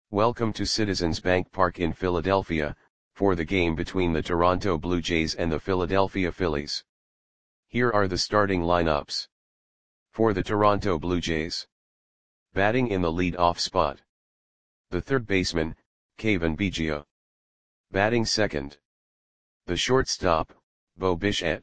Welcome to Citizens Bank Park in Philadelphia, for the game between the Toronto Blue Jays and the Philadelphia Phillies. Here are the starting lineups. For the Toronto Blue Jays. Batting in the lead-off spot. The third baseman, Cavan Biggio. Batting second. The shortstop, Bo Bichette.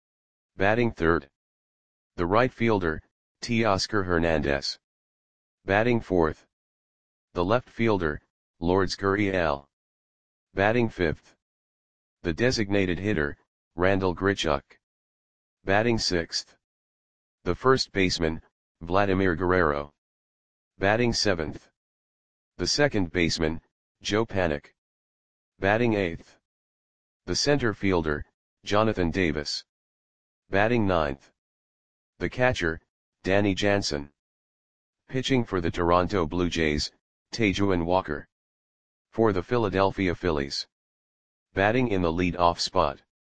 Batting third. The right fielder, Teoscar Hernandez. Batting fourth. The left fielder, Lourdes Gurriel. Batting fifth. The designated hitter, Randal Grichuk. Batting sixth. The first baseman, Vladimir Guerrero. Batting seventh. The second baseman, Joe Panik. Batting eighth. The center fielder, Jonathan Davis. Batting ninth. The catcher, Danny Jansen. Pitching for the Toronto Blue Jays, Taijuan Walker. For the Philadelphia Phillies. Batting in the lead-off spot.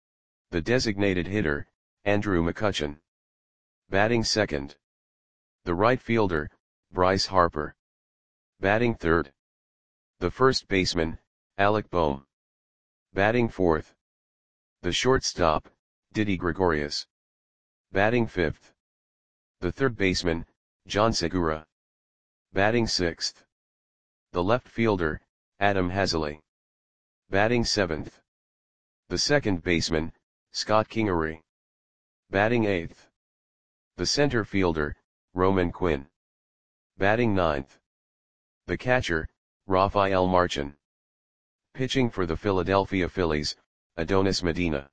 The designated hitter, Andrew McCutchen. Batting second. The right fielder, Bryce Harper. Batting third. The first baseman, Alec Bohm. Batting fourth. The shortstop, Didi Gregorius. Batting fifth. The third baseman, John Segura. Batting sixth. The left fielder, Adam Haseley. Batting seventh. The second baseman, Scott Kingery. Batting eighth. The center fielder, Roman Quinn. Batting ninth. The catcher, Rafael Marchan. Pitching for the Philadelphia Phillies, Adonis Medina.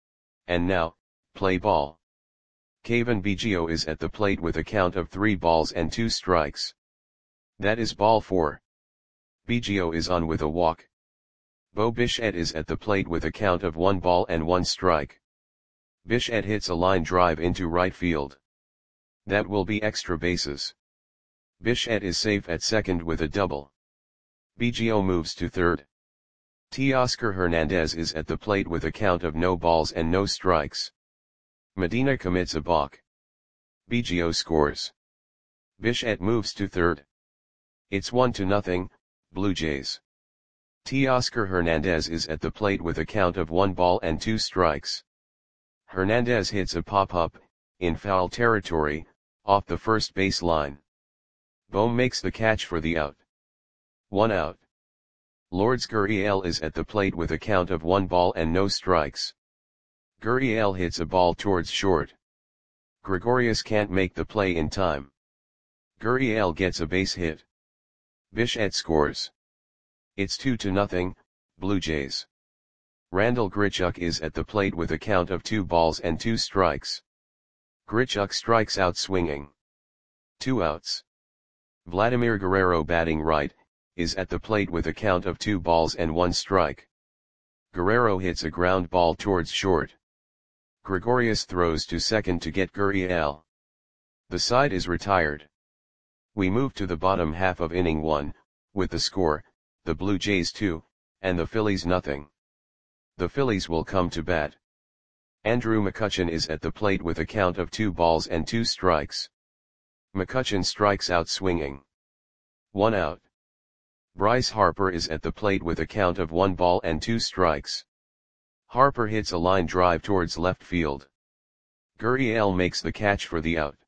And now, play ball. Cavan Biggio is at the plate with a count of 3 balls and 2 strikes. That is ball 4. Biggio is on with a walk. Bo Bichette is at the plate with a count of 1 ball and 1 strike. Bichette hits a line drive into right field. That will be extra bases. Bichette is safe at second with a double. Biggio moves to third. Teoscar Hernandez is at the plate with a count of no balls and no strikes. Medina commits a balk. Biggio scores. Bichette moves to third. It's 1-0, Blue Jays. Teoscar Hernandez is at the plate with a count of 1 ball and 2 strikes. Hernandez hits a pop-up, in foul territory, off the first base line. Bohm makes the catch for the out. 1 out. Lourdes Gurriel is at the plate with a count of 1 ball and no strikes. Gurriel hits a ball towards short. Gregorius can't make the play in time. Gurriel gets a base hit. Bichette scores. It's 2-0, Blue Jays. Randal Grichuk is at the plate with a count of 2 balls and 2 strikes. Grichuk strikes out swinging. 2 outs. Vladimir Guerrero batting right, is at the plate with a count of 2 balls and 1 strike. Guerrero hits a ground ball towards short. Gregorius throws to second to get Gurriel. The side is retired. We move to the bottom half of inning 1, with the score, the Blue Jays 2, and the Phillies nothing. The Phillies will come to bat. Andrew McCutchen is at the plate with a count of 2 balls and 2 strikes. McCutchen strikes out swinging. 1 out. Bryce Harper is at the plate with a count of 1 ball and 2 strikes. Harper hits a line drive towards left field. Gurriel makes the catch for the out.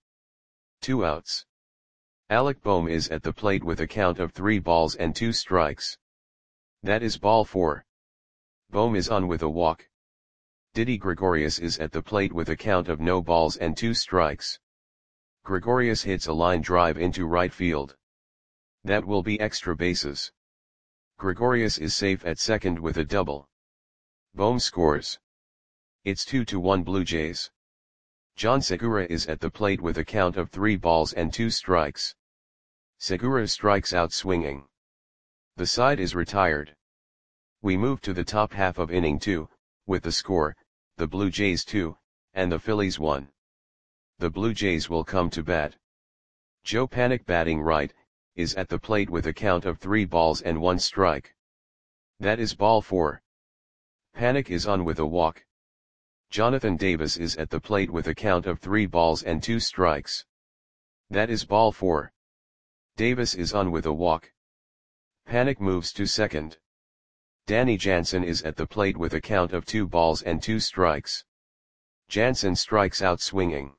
2 outs. Alec Bohm is at the plate with a count of 3 balls and 2 strikes. That is ball 4. Bohm is on with a walk. Didi Gregorius is at the plate with a count of no balls and 2 strikes. Gregorius hits a line drive into right field. That will be extra bases. Gregorius is safe at second with a double. Bohm scores. It's 2-1 Blue Jays. John Segura is at the plate with a count of 3 balls and 2 strikes. Segura strikes out swinging. The side is retired. We move to the top half of inning 2, with the score, the Blue Jays 2, and the Phillies 1. The Blue Jays will come to bat. Joe Panik batting right, is at the plate with a count of 3 balls and 1 strike. That is ball 4. Panik is on with a walk. Jonathan Davis is at the plate with a count of 3 balls and 2 strikes. That is ball 4. Davis is on with a walk. Panic moves to second. Danny Jansen is at the plate with a count of 2 balls and 2 strikes. Jansen strikes out swinging.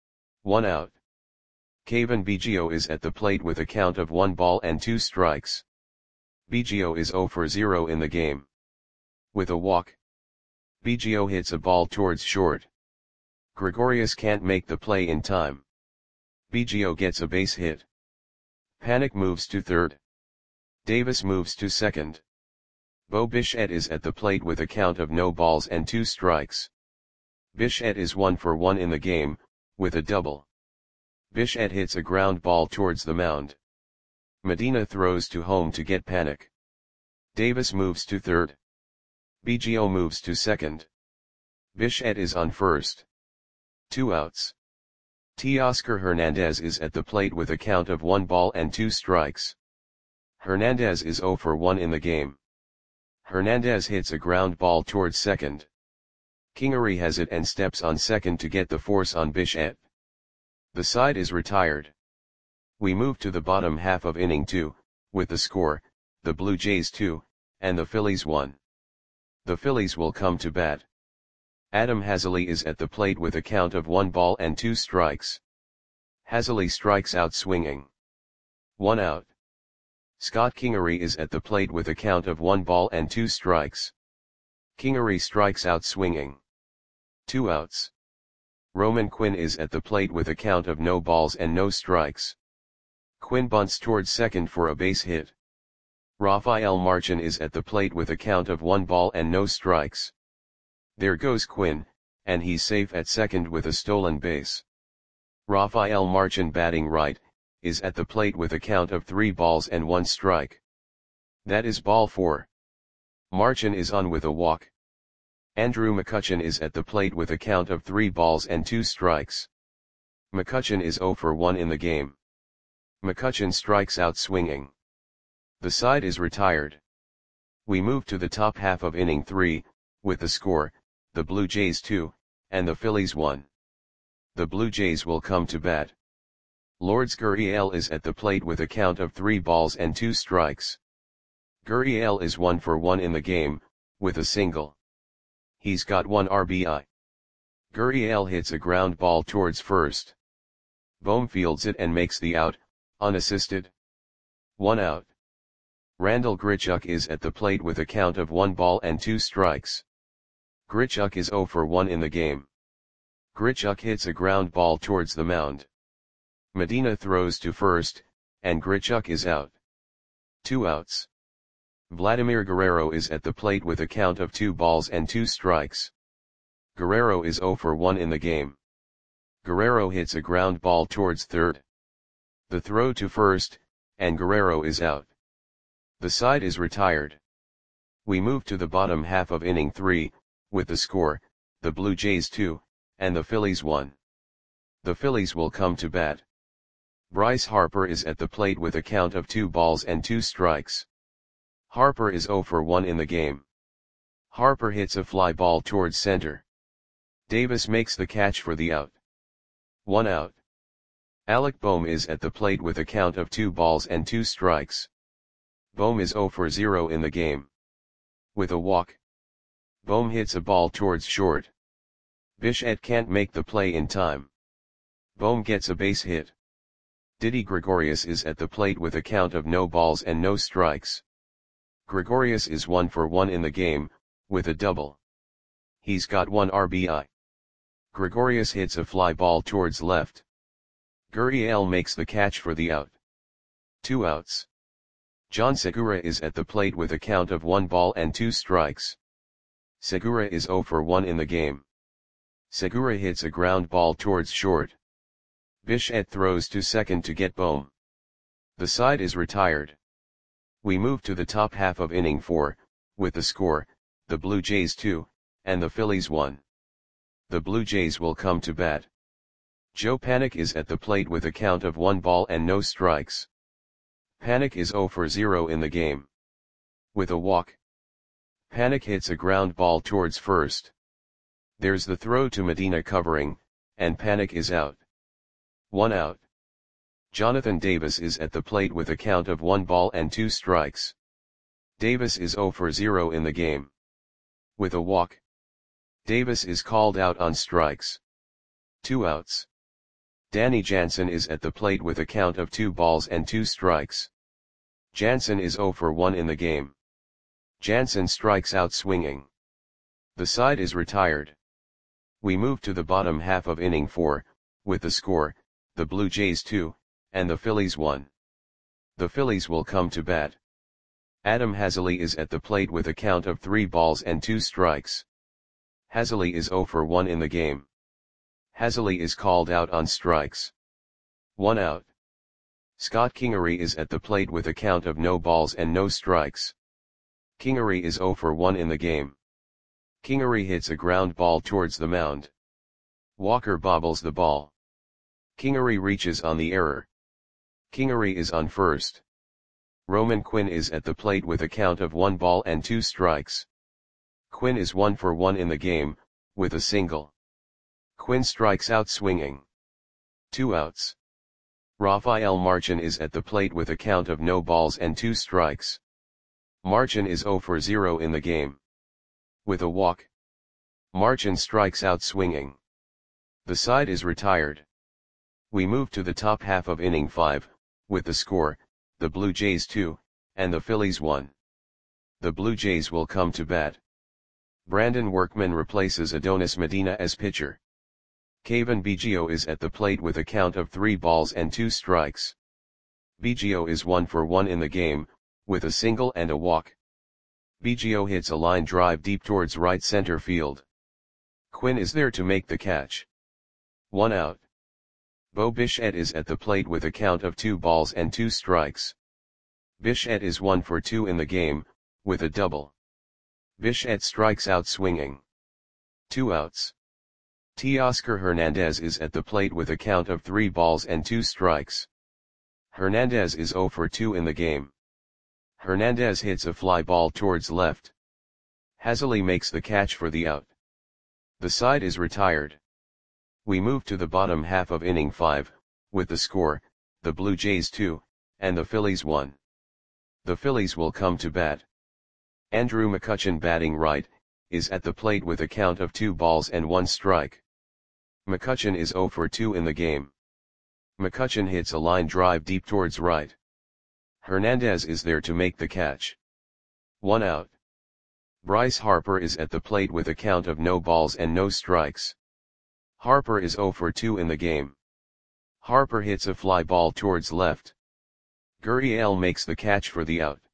1 out. Kevin Biggio is at the plate with a count of 1 ball and 2 strikes. Biggio is 0 for 0 in the game. With a walk, Biggio hits a ball towards short. Gregorius can't make the play in time. Biggio gets a base hit. Panic moves to third. Davis moves to second. Bo Bichette is at the plate with a count of no balls and 2 strikes. Bichette is 1 for 1 in the game, with a double. Bichette hits a ground ball towards the mound. Medina throws to home to get Panic. Davis moves to third. Biggio moves to second. Bichette is on first. 2 outs. Teoscar Hernandez is at the plate with a count of 1 ball and 2 strikes. Hernandez is 0 for 1 in the game. Hernandez hits a ground ball towards second. Kingery has it and steps on second to get the force on Bichette. The side is retired. We move to the bottom half of inning 2, with the score, the Blue Jays 2, and the Phillies 1. The Phillies will come to bat. Adam Haseley is at the plate with a count of 1 ball and 2 strikes. Haseley strikes out swinging. 1 out. Scott Kingery is at the plate with a count of 1 ball and 2 strikes. Kingery strikes out swinging. 2 outs. Roman Quinn is at the plate with a count of no balls and no strikes. Quinn bunts towards second for a base hit. Rafael Marchan is at the plate with a count of 1 ball and no strikes. There goes Quinn, and he's safe at second with a stolen base. Rafael Marchan, batting right, is at the plate with a count of 3 balls and 1 strike. That is ball 4. Marchan is on with a walk. Andrew McCutchen is at the plate with a count of 3 balls and 2 strikes. McCutchen is 0 for 1 in the game. McCutchen strikes out swinging. The side is retired. We move to the top half of inning 3, with the score, the Blue Jays 2, and the Phillies 1. The Blue Jays will come to bat. Lourdes Gurriel is at the plate with a count of 3 balls and 2 strikes. Gurriel is 1 for 1 in the game, with a single. He's got 1 RBI. Gurriel hits a ground ball towards first. Bohm fields it and makes the out, unassisted. 1 out. Randal Grichuk is at the plate with a count of 1 ball and 2 strikes. Grichuk is 0 for 1 in the game. Grichuk hits a ground ball towards the mound. Medina throws to first, and Grichuk is out. 2 outs. Vladimir Guerrero is at the plate with a count of 2 balls and 2 strikes. Guerrero is 0 for 1 in the game. Guerrero hits a ground ball towards third. The throw to first, and Guerrero is out. The side is retired. We move to the bottom half of inning 3, with the score, the Blue Jays 2, and the Phillies 1. The Phillies will come to bat. Bryce Harper is at the plate with a count of 2 balls and 2 strikes. Harper is 0 for 1 in the game. Harper hits a fly ball towards center. Davis makes the catch for the out. 1 out. Alec Bohm is at the plate with a count of 2 balls and 2 strikes. Bohm is 0 for 0 in the game. With a walk, Bohm hits a ball towards short. Bichette can't make the play in time. Bohm gets a base hit. Didi Gregorius is at the plate with a count of no balls and no strikes. Gregorius is 1 for 1 in the game, with a double. He's got 1 RBI. Gregorius hits a fly ball towards left. Gurriel makes the catch for the out. 2 outs. John Segura is at the plate with a count of 1 ball and 2 strikes. Segura is 0 for 1 in the game. Segura hits a ground ball towards short. Bichette throws to second to get Bohm. The side is retired. We move to the top half of inning 4, with the score, the Blue Jays 2, and the Phillies 1. The Blue Jays will come to bat. Joe Panik is at the plate with a count of 1 ball and no strikes. Panik is 0 for 0 in the game. With a walk, Panik hits a ground ball towards first. There's the throw to Medina covering, and Panik is out. 1 out. Jonathan Davis is at the plate with a count of 1 ball and 2 strikes. Davis is 0 for 0 in the game. With a walk, Davis is called out on strikes. 2 outs. Danny Jansen is at the plate with a count of 2 balls and 2 strikes. Jansen is 0 for 1 in the game. Jansen strikes out swinging. The side is retired. We move to the bottom half of inning 4, with the score, the Blue Jays 2, and the Phillies 1. The Phillies will come to bat. Adam Haseley is at the plate with a count of 3 balls and 2 strikes. Haseley is 0 for 1 in the game. Haseley is called out on strikes. 1 out. Scott Kingery is at the plate with a count of no balls and no strikes. Kingery is 0 for 1 in the game. Kingery hits a ground ball towards the mound. Walker bobbles the ball. Kingery reaches on the error. Kingery is on first. Roman Quinn is at the plate with a count of 1 ball and 2 strikes. Quinn is 1 for 1 in the game, with a single. Quinn strikes out swinging. 2 outs. Rafael Marchan is at the plate with a count of no balls and 2 strikes. Marchan is 0 for 0 in the game. With a walk, Marchan strikes out swinging. The side is retired. We move to the top half of inning 5, with the score, the Blue Jays 2, and the Phillies 1. The Blue Jays will come to bat. Brandon Workman replaces Adonis Medina as pitcher. Cavan Biggio is at the plate with a count of 3 balls and 2 strikes. Biggio is 1 for 1 in the game, with a single and a walk. Biggio hits a line drive deep towards right center field. Quinn is there to make the catch. 1 out. Bo Bichette is at the plate with a count of 2 balls and 2 strikes. Bichette is 1 for 2 in the game, with a double. Bichette strikes out swinging. 2 outs. Teoscar Hernandez is at the plate with a count of 3 balls and 2 strikes. Hernandez is 0 for 2 in the game. Hernandez hits a fly ball towards left. Haseley makes the catch for the out. The side is retired. We move to the bottom half of inning 5, with the score, the Blue Jays 2, and the Phillies 1. The Phillies will come to bat. Andrew McCutchen batting right, is at the plate with a count of 2 balls and 1 strike. McCutchen is 0 for 2 in the game. McCutchen hits a line drive deep towards right. Hernandez is there to make the catch. 1 out. Bryce Harper is at the plate with a count of no balls and no strikes. Harper is 0 for 2 in the game. Harper hits a fly ball towards left. Gurriel makes the catch for the out.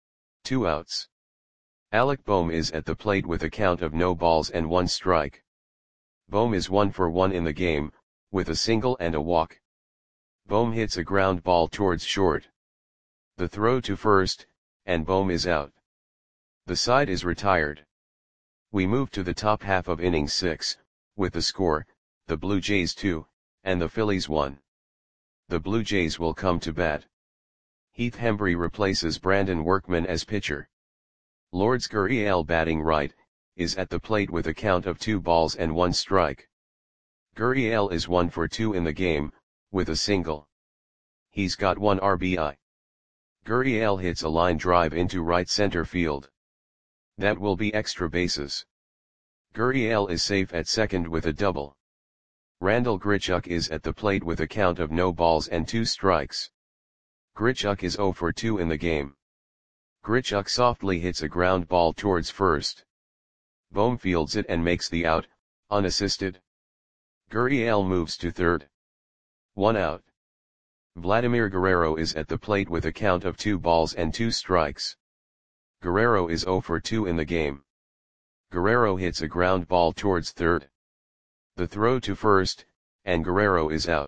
2 outs. Alec Bohm is at the plate with a count of no balls and 1 strike. Bohm is 1 for 1 in the game, with a single and a walk. Bohm hits a ground ball towards short. The throw to first, and Bohm is out. The side is retired. We move to the top half of inning 6, with the score, the Blue Jays 2, and the Phillies 1. The Blue Jays will come to bat. Heath Hembree replaces Brandon Workman as pitcher. Lourdes Gurriel batting right, is at the plate with a count of 2 balls and 1 strike. Gurriel is 1 for 2 in the game, with a single. He's got 1 RBI. Gurriel hits a line drive into right center field. That will be extra bases. Gurriel is safe at second with a double. Randall Grichuk is at the plate with a count of no balls and 2 strikes. Grichuk is 0 for 2 in the game. Grichuk softly hits a ground ball towards first. Bohm fields it and makes the out, unassisted. Gurriel moves to third. 1 out. Vladimir Guerrero is at the plate with a count of 2 balls and 2 strikes. Guerrero is 0 for 2 in the game. Guerrero hits a ground ball towards third. The throw to first, and Guerrero is out.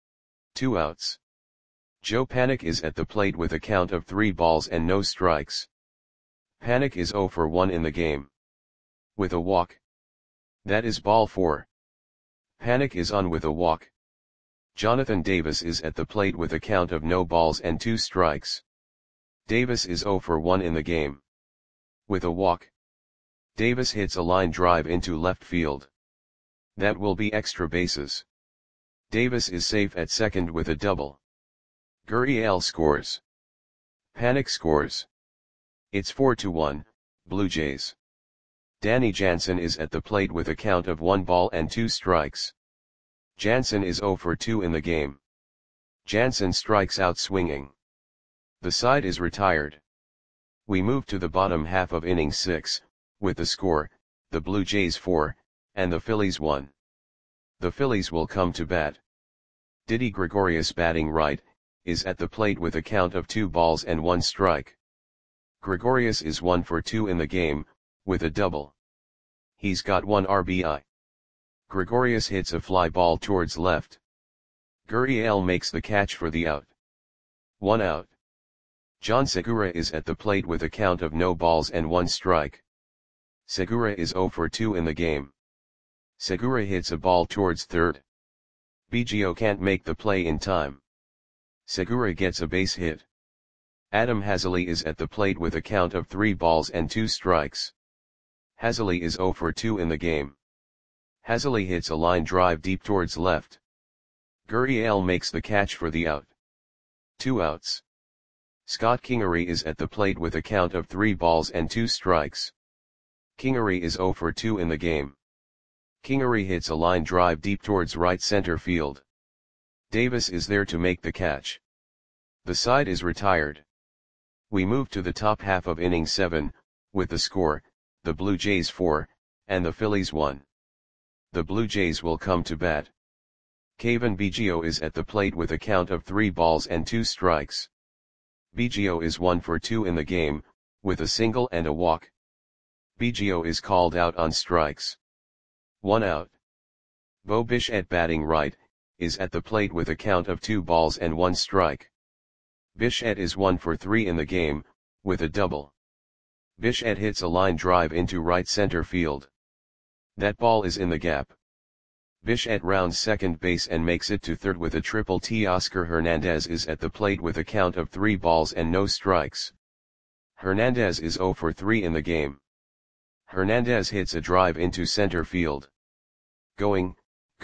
2 outs. Joe Panik is at the plate with a count of 3 balls and no strikes. Panik is 0 for 1 in the game. With a walk. That is ball 4. Panik is on with a walk. Jonathan Davis is at the plate with a count of no balls and 2 strikes. Davis is 0 for 1 in the game. With a walk. Davis hits a line drive into left field. That will be extra bases. Davis is safe at second with a double. Gurriel scores. Panik scores. It's 4-1, Blue Jays. Danny Jansen is at the plate with a count of 1 ball and 2 strikes. Jansen is 0 for 2 in the game. Jansen strikes out swinging. The side is retired. We move to the bottom half of inning 6, with the score, the Blue Jays 4, and the Phillies 1. The Phillies will come to bat. Didi Gregorius, batting right, is at the plate with a count of 2 balls and 1 strike. Gregorius is 1 for 2 in the game, with a double. He's got 1 RBI. Gregorius hits a fly ball towards left. Gurriel makes the catch for the out. 1 out. John Segura is at the plate with a count of no balls and 1 strike. Segura is 0 for 2 in the game. Segura hits a ball towards third. Biggio can't make the play in time. Segura gets a base hit. Adam Haseley is at the plate with a count of 3 balls and 2 strikes. Haseley is 0 for 2 in the game. Haseley hits a line drive deep towards left. Gurriel makes the catch for the out. 2 outs. Scott Kingery is at the plate with a count of 3 balls and 2 strikes. Kingery is 0 for 2 in the game. Kingery hits a line drive deep towards right center field. Davis is there to make the catch. The side is retired. We move to the top half of inning 7, with the score, the Blue Jays 4, and the Phillies 1. The Blue Jays will come to bat. Cavan Biggio is at the plate with a count of 3 balls and 2 strikes. Biggio is 1 for 2 in the game, with a single and a walk. Biggio is called out on strikes. 1 out. Bo Bichette, batting right, is at the plate with a count of 2 balls and 1 strike. Bichette is 1 for 3 in the game, with a double. Bichette hits a line drive into right center field. That ball is in the gap. Bichette rounds second base and makes it to third with a triple T. Oscar Hernandez is at the plate with a count of 3 balls and no strikes. Hernandez is 0 for 3 in the game. Hernandez hits a drive into center field. Going,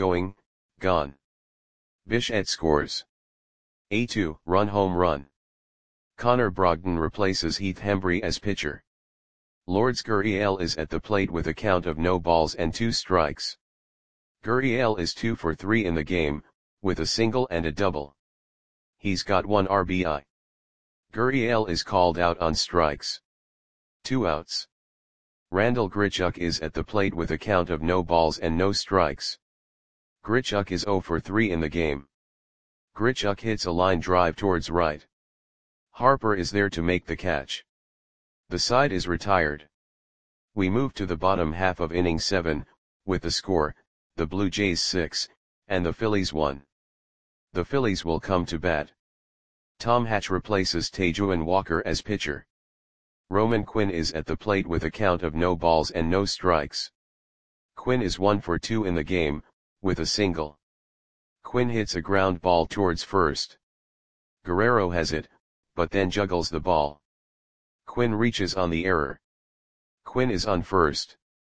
gone. Bichette scores. A 2-run home run. Connor Brogdon replaces Heath Hembree as pitcher. Lourdes Gurriel is at the plate with a count of no balls and 2 strikes. Gurriel is 2 for 3 in the game, with a single and a double. He's got 1 RBI. Gurriel is called out on strikes. 2 outs. Randal Grichuk is at the plate with a count of no balls and no strikes. Grichuk is 0 for 3 in the game. Grichuk hits a line drive towards right. Harper is there to make the catch. The side is retired. We move to the bottom half of inning 7, with the score, the Blue Jays 6, and the Phillies 1. The Phillies will come to bat. Tom Hatch replaces Taijuan Walker as pitcher. Roman Quinn is at the plate with a count of no balls and no strikes. Quinn is 1 for 2 in the game, with a single. Quinn hits a ground ball towards first. Guerrero has it, but then juggles the ball. Quinn reaches on the error. Quinn is on first.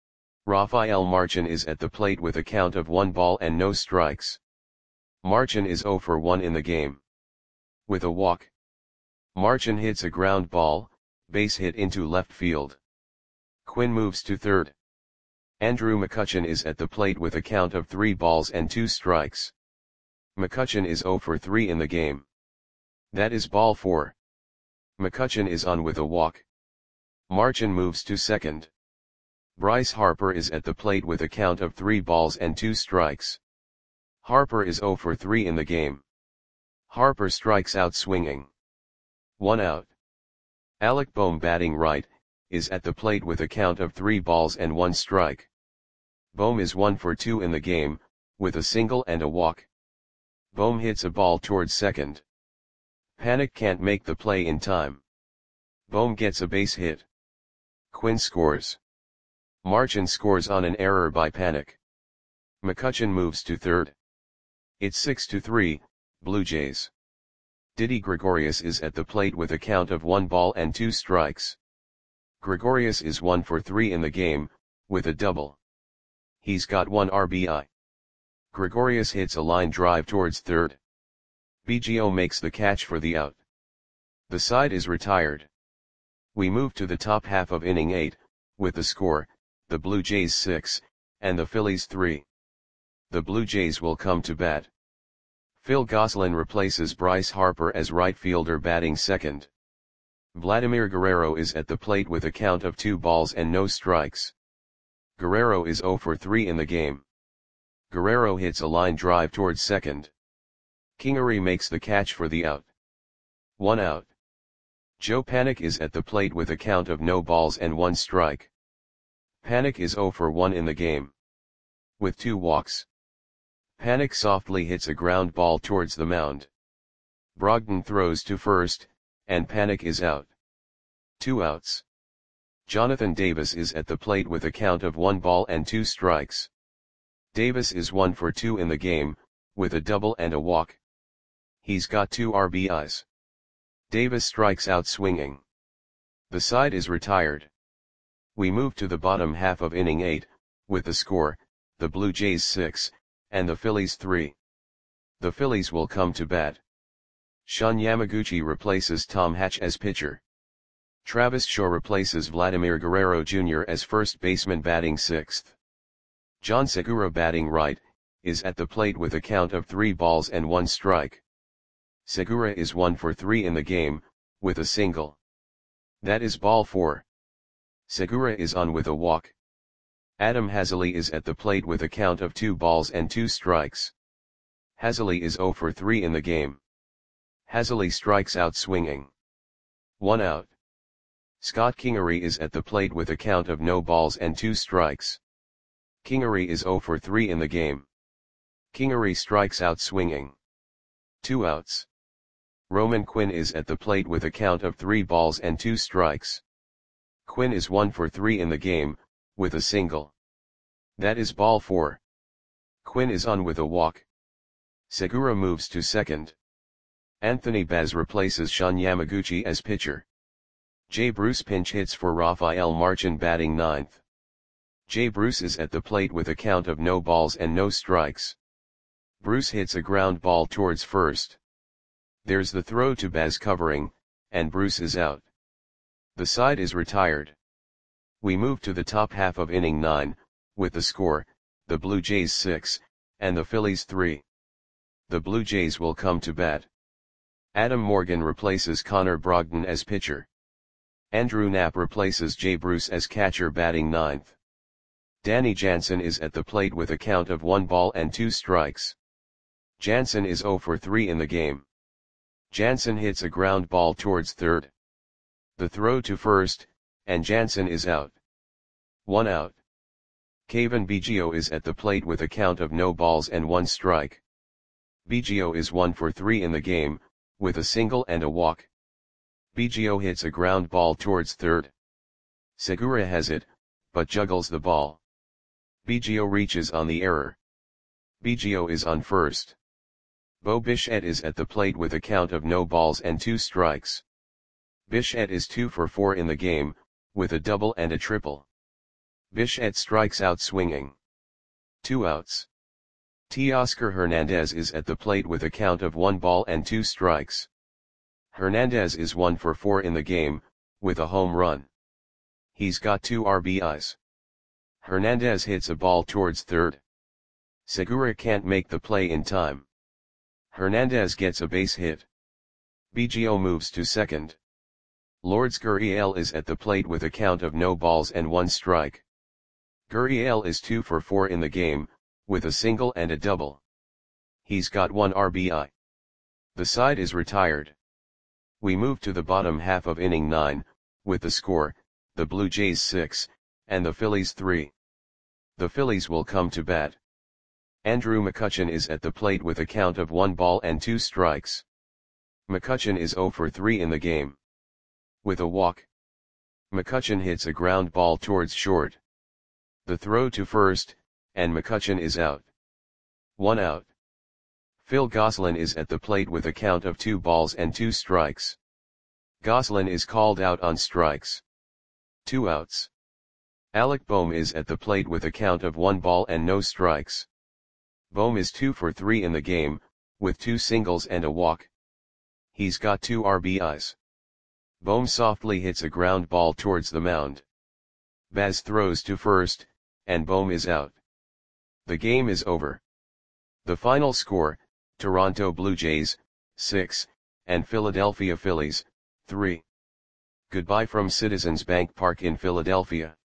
Rafael Marchan is at the plate with a count of 1 ball and no strikes. Marchan is 0 for 1 in the game. With a walk. Marchan hits a ground ball, base hit into left field. Quinn moves to third. Andrew McCutchen is at the plate with a count of 3 balls and 2 strikes. McCutchen is 0 for 3 in the game. That is ball 4. McCutchen is on with a walk. Marchan moves to second. Bryce Harper is at the plate with a count of 3 balls and 2 strikes. Harper is 0 for 3 in the game. Harper strikes out swinging. 1 out. Alec Bohm, batting right, is at the plate with a count of 3 balls and 1 strike. Bohm is 1 for 2 in the game, with a single and a walk. Bohm hits a ball towards second. Panik can't make the play in time. Bohm gets a base hit. Quinn scores. Marchan scores on an error by Panik. McCutchen moves to third. It's 6-3, Blue Jays. Didi Gregorius is at the plate with a count of 1 ball and 2 strikes. Gregorius is 1 for 3 in the game, with a double. He's got 1 RBI. Gregorius hits a line drive towards third. Biggio makes the catch for the out. The side is retired. We move to the top half of inning 8, with the score, the Blue Jays 6, and the Phillies 3. The Blue Jays will come to bat. Phil Gosselin replaces Bryce Harper as right fielder batting second. Vladimir Guerrero is at the plate with a count of 2 balls and no strikes. Guerrero is 0 for 3 in the game. Guerrero hits a line drive towards second. Kingery makes the catch for the out. 1 out. Joe Panik is at the plate with a count of no balls and 1 strike. Panik is 0 for 1 in the game. With 2 walks. Panik softly hits a ground ball towards the mound. Brogdon throws to first, and Panik is out. 2 outs. Jonathan Davis is at the plate with a count of 1 ball and 2 strikes. Davis is 1 for 2 in the game, with a double and a walk. He's got 2 RBIs. Davis strikes out swinging. The side is retired. We move to the bottom half of inning 8, with the score, the Blue Jays 6, and the Phillies 3. The Phillies will come to bat. Shun Yamaguchi replaces Tom Hatch as pitcher. Travis Shaw replaces Vladimir Guerrero Jr. as first baseman batting 6th. John Segura batting right, is at the plate with a count of 3 balls and 1 strike. Segura is 1 for 3 in the game, with a single. That is ball 4. Segura is on with a walk. Adam Haseley is at the plate with a count of 2 balls and 2 strikes. Haseley is 0 for 3 in the game. Haseley strikes out swinging. 1 out. Scott Kingery is at the plate with a count of no balls and 2 strikes. Kingery is 0 for 3 in the game. Kingery strikes out swinging. 2 outs. Roman Quinn is at the plate with a count of 3 balls and 2 strikes. Quinn is 1 for 3 in the game, with a single. That is ball 4. Quinn is on with a walk. Segura moves to second. Anthony Baz replaces Shun Yamaguchi as pitcher. Jay Bruce pinch hits for Rafael Marchan batting 9th. Jay Bruce is at the plate with a count of no balls and no strikes. Bruce hits a ground ball towards first. There's the throw to Baz covering, and Bruce is out. The side is retired. We move to the top half of inning 9, with the score, the Blue Jays 6, and the Phillies 3. The Blue Jays will come to bat. Adam Morgan replaces Connor Brogdon as pitcher. Andrew Knapp replaces Jay Bruce as catcher batting 9th. Danny Jansen is at the plate with a count of 1 ball and 2 strikes. Jansen is 0 for 3 in the game. Jansen hits a ground ball towards third. The throw to first, and Jansen is out. 1 out. Cavan Biggio is at the plate with a count of no balls and 1 strike. Biggio is 1 for 3 in the game, with a single and a walk. Biggio hits a ground ball towards third. Segura has it, but juggles the ball. Biggio reaches on the error. Biggio is on first. Bo Bichette is at the plate with a count of no balls and 2 strikes. Bichette is 2 for 4 in the game, with a double and a triple. Bichette strikes out swinging. 2 outs. Teoscar Hernandez is at the plate with a count of 1 ball and 2 strikes. Hernandez is 1 for 4 in the game, with a home run. He's got 2 RBIs. Hernandez hits a ball towards third. Segura can't make the play in time. Hernandez gets a base hit. Biggio moves to second. Lourdes Gurriel is at the plate with a count of no balls and 1 strike. Gurriel is 2 for 4 in the game, with a single and a double. He's got 1 RBI. The side is retired. We move to the bottom half of inning 9, with the score, the Blue Jays 6, and the Phillies 3. The Phillies will come to bat. Andrew McCutchen is at the plate with a count of 1 ball and 2 strikes. McCutchen is 0 for 3 in the game. With a walk. McCutchen hits a ground ball towards short. The throw to first, and McCutchen is out. 1 out. Phil Gosselin is at the plate with a count of 2 balls and 2 strikes. Gosselin is called out on strikes. 2 outs. Alec Bohm is at the plate with a count of 1 ball and no strikes. Bohm is 2 for 3 in the game, with 2 singles and a walk. He's got 2 RBIs. Bohm softly hits a ground ball towards the mound. Baz throws to first, and Bohm is out. The game is over. The final score, Toronto Blue Jays, 6, and Philadelphia Phillies, 3. Goodbye from Citizens Bank Park in Philadelphia.